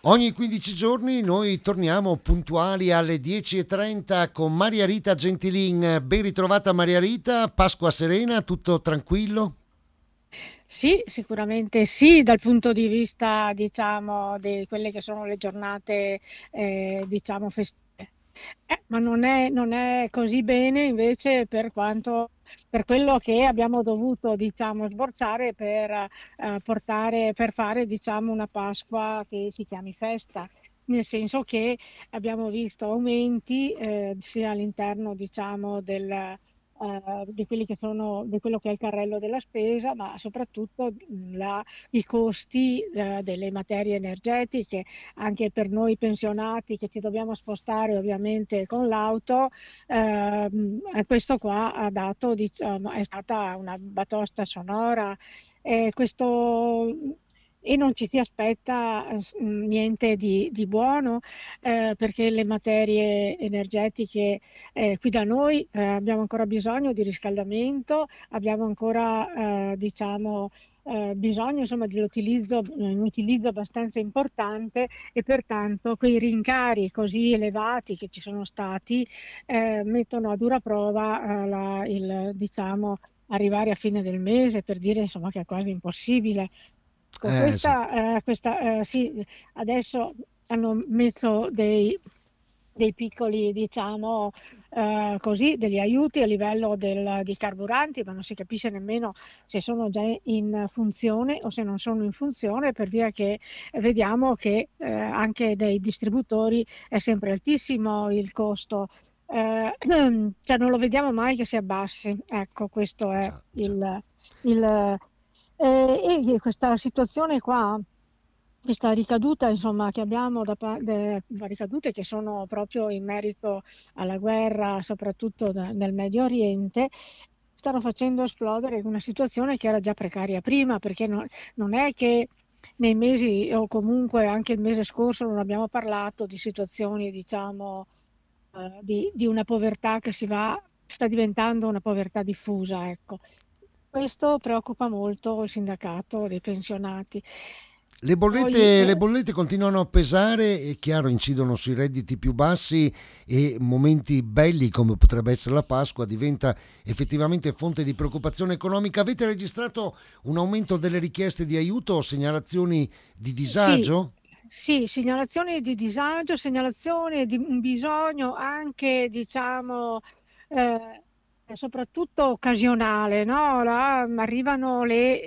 Ogni 15 giorni noi torniamo puntuali alle 10:30 con Maria Rita Gentilin. Ben ritrovata Maria Rita, Pasqua serena, tutto tranquillo? Sì, sicuramente sì, dal punto di vista, diciamo, di quelle che sono le giornate, diciamo, festive. Ma non è così bene invece per quello che abbiamo dovuto, diciamo, sborsare per fare, diciamo, una Pasqua che si chiami festa. Nel senso che abbiamo visto aumenti sia all'interno, diciamo, di quelli che sono, di quello che è il carrello della spesa, ma soprattutto i costi delle materie energetiche, anche per noi pensionati che ci dobbiamo spostare ovviamente con l'auto. Questo qua ha dato, diciamo, è stata una batosta sonora. Questo e non ci si aspetta niente di buono, perché le materie energetiche qui da noi abbiamo ancora bisogno di riscaldamento, abbiamo ancora diciamo, bisogno insomma, un utilizzo abbastanza importante, e pertanto quei rincari così elevati che ci sono stati mettono a dura prova diciamo, arrivare a fine del mese, per dire insomma, che è quasi impossibile. Ecco, Esatto. sì, adesso hanno messo dei piccoli, diciamo, così, degli aiuti a livello di carburanti, ma non si capisce nemmeno se sono già in funzione o se non sono in funzione, per via che vediamo che anche dai distributori è sempre altissimo il costo. Cioè non lo vediamo mai che si abbassi. Ecco, questo è Già, già. il e questa situazione qua, questa ricaduta insomma che abbiamo ricadute che sono proprio in merito alla guerra, soprattutto nel Medio Oriente, stanno facendo esplodere una situazione che era già precaria prima, perché non è che nei mesi o comunque anche il mese scorso non abbiamo parlato di situazioni, diciamo, di una povertà che sta diventando una povertà diffusa, ecco. Questo preoccupa molto il sindacato dei pensionati. Poi, Le bollette continuano a pesare e chiaro incidono sui redditi più bassi e momenti belli come potrebbe essere la Pasqua diventa effettivamente fonte di preoccupazione economica. Avete registrato un aumento delle richieste di aiuto o segnalazioni di sì, disagio? sì, segnalazioni di disagio, segnalazioni di un bisogno anche, diciamo, eh, soprattutto occasionale, no? Là arrivano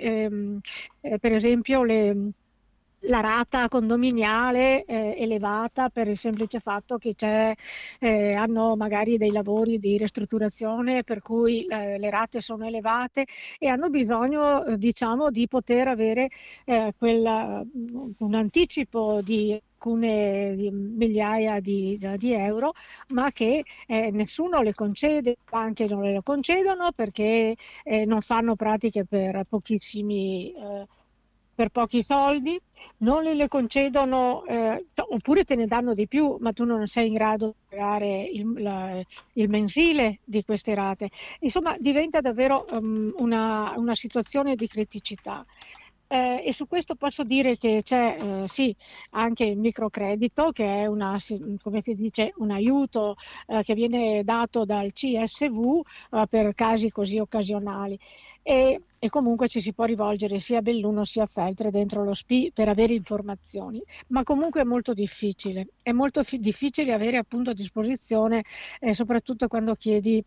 per esempio, la rata condominiale elevata per il semplice fatto che hanno magari dei lavori di ristrutturazione per cui le rate sono elevate e hanno bisogno, diciamo, di poter avere un anticipo di alcune di migliaia di euro, ma che nessuno le concede, le banche non le concedono perché non fanno pratiche per pochi soldi, non le concedono, oppure te ne danno di più, ma tu non sei in grado di pagare il mensile di queste rate. Insomma, diventa davvero una situazione di criticità. E su questo posso dire che c'è sì anche il microcredito, che è come si dice, un aiuto che viene dato dal CSV per casi così occasionali. E comunque ci si può rivolgere sia a Belluno sia a Feltre dentro lo SPI per avere informazioni, ma comunque è molto difficile. È molto difficile avere appunto a disposizione, soprattutto quando chiedi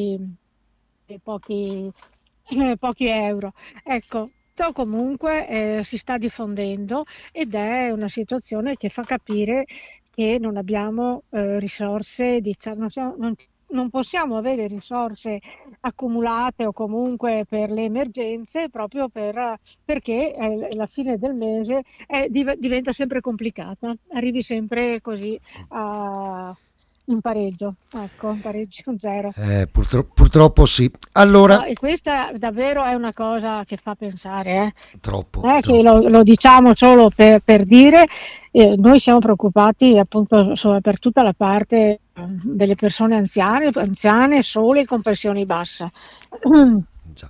pochi, pochi euro. Ecco, comunque si sta diffondendo ed è una situazione che fa capire che non abbiamo risorse, diciamo, non possiamo avere risorse accumulate o comunque per le emergenze, proprio perché la fine del mese diventa sempre complicata, arrivi sempre così a- in pareggio, ecco, in pareggio zero. Purtroppo sì. No, Allora, e questa davvero è una cosa che fa pensare, eh. troppo, Non è che troppo. lo diciamo solo per dire, noi siamo preoccupati appunto per tutta la parte delle persone anziane, sole con pensioni basse. Già.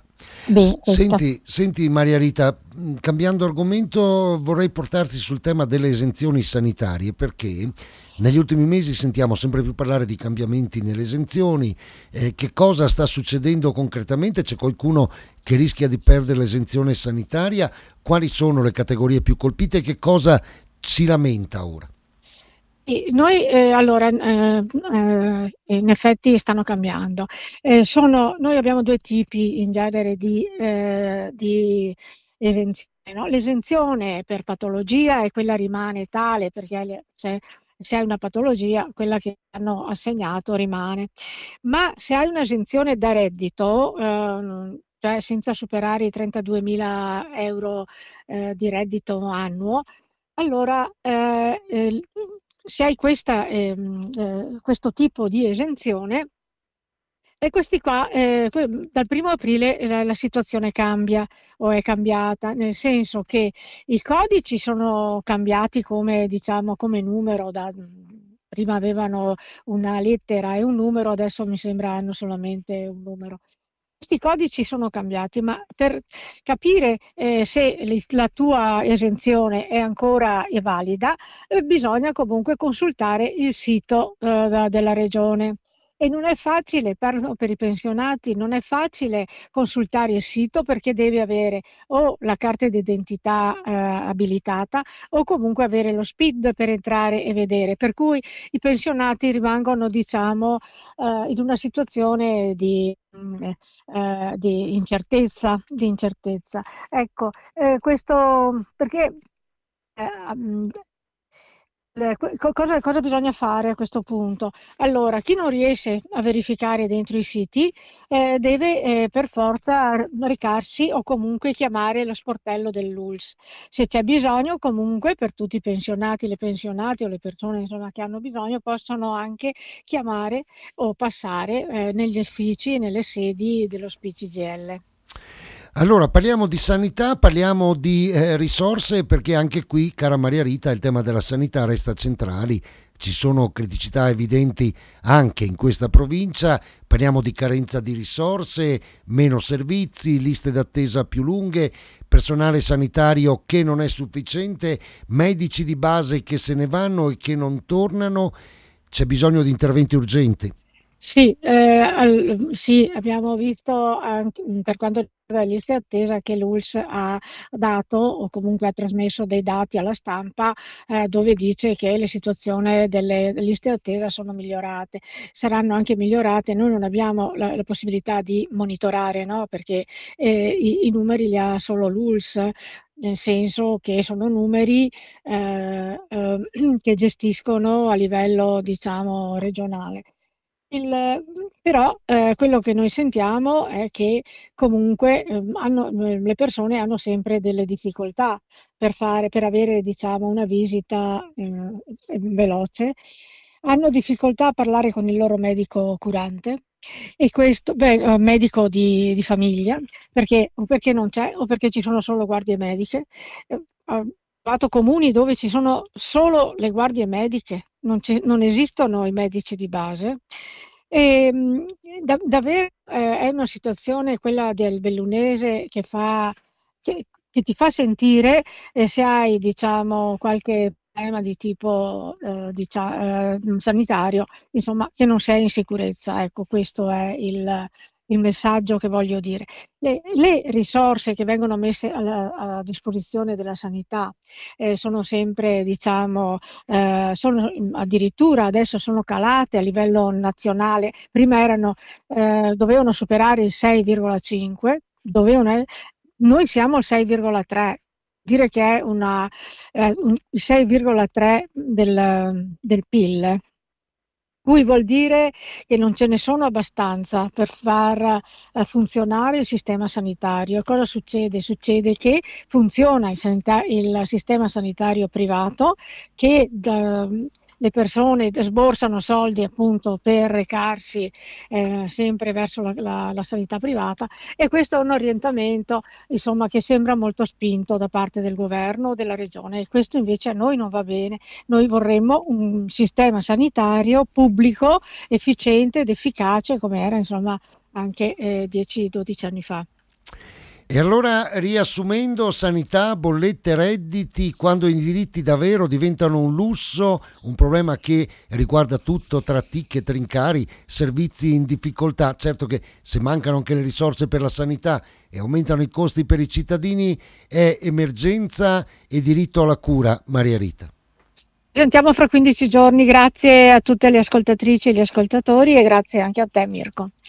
Beh, questo. Senti Maria Rita, cambiando argomento vorrei portarti sul tema delle esenzioni sanitarie perché negli ultimi mesi sentiamo sempre più parlare di cambiamenti nelle esenzioni, che cosa sta succedendo concretamente? C'è qualcuno che rischia di perdere l'esenzione sanitaria? Quali sono le categorie più colpite? Che cosa si lamenta ora? Sì, noi, allora, in effetti stanno cambiando. Noi abbiamo due tipi in genere di esenzione, no? L'esenzione per patologia e quella rimane tale perché se hai una patologia, quella che hanno assegnato rimane. Ma se hai un'esenzione da reddito, cioè senza superare i 32.000 euro di reddito annuo, allora, se hai questo tipo di esenzione, e questi qua, dal primo aprile la situazione cambia o è cambiata, nel senso che i codici sono cambiati come, diciamo, come numero, prima avevano una lettera e un numero, adesso mi sembra hanno solamente un numero. Questi codici sono cambiati, ma per capire se la tua esenzione è ancora valida, bisogna comunque consultare il sito della regione. E non è facile, parlo per i pensionati, non è facile consultare il sito perché devi avere o la carta d'identità abilitata o comunque avere lo SPID per entrare e vedere. Per cui i pensionati rimangono, diciamo, in una situazione di incertezza, di incertezza. Ecco, questo perché mh, cosa bisogna fare a questo punto? Allora, chi non riesce a verificare dentro i siti deve per forza recarsi o comunque chiamare lo sportello dell'ULSS. Se c'è bisogno, comunque per tutti i pensionati, le pensionate o le persone insomma, che hanno bisogno, possono anche chiamare o passare negli uffici e nelle sedi dello SPCGL. Allora, parliamo di sanità, parliamo di risorse perché anche qui, cara Maria Rita, il tema della sanità resta centrale. Ci sono criticità evidenti anche in questa provincia, parliamo di carenza di risorse, meno servizi, liste d'attesa più lunghe, personale sanitario che non è sufficiente, medici di base che se ne vanno e che non tornano, c'è bisogno di interventi urgenti. Sì, sì, abbiamo visto anche, per quanto riguarda le liste attesa che l'ULSS ha dato o comunque ha trasmesso dei dati alla stampa dove dice che le situazioni delle liste attesa sono migliorate, saranno anche migliorate. Noi non abbiamo la possibilità di monitorare, no? Perché i numeri li ha solo l'ULSS. Nel senso che sono numeri che gestiscono a livello, diciamo, regionale. Però quello che noi sentiamo è che comunque le persone hanno sempre delle difficoltà per avere, diciamo, una visita veloce, hanno difficoltà a parlare con il loro medico curante e questo, beh, medico di famiglia, perché, o perché non c'è o perché ci sono solo guardie mediche. Ho trovato comuni dove ci sono solo le guardie mediche, non esistono i medici di base. E, davvero è una situazione, quella del bellunese, che ti fa sentire se hai, diciamo, qualche problema di tipo sanitario, insomma, che non sei in sicurezza. Ecco, questo è il messaggio che voglio dire. Le risorse che vengono messe a disposizione della sanità sono sempre, diciamo, addirittura adesso sono calate a livello nazionale, prima dovevano superare il 6,5, noi siamo al 6,3. Dire che è il 6,3 del PIL, cui vuol dire che non ce ne sono abbastanza per far funzionare il sistema sanitario. Cosa succede? Succede che funziona il sistema sanitario privato, che le persone sborsano soldi appunto per recarsi sempre verso la sanità privata, e questo è un orientamento insomma che sembra molto spinto da parte del governo o della regione, e questo invece a noi non va bene. Noi vorremmo un sistema sanitario pubblico, efficiente ed efficace come era insomma anche 10-12 anni fa. E allora, riassumendo, sanità, bollette, redditi, quando i diritti davvero diventano un lusso, un problema che riguarda tutto tra ticket, rincari, servizi in difficoltà. Certo che se mancano anche le risorse per la sanità e aumentano i costi per i cittadini, è emergenza e diritto alla cura, Maria Rita. Ci sentiamo fra 15 giorni, grazie a tutte le ascoltatrici e gli ascoltatori e grazie anche a te Mirko.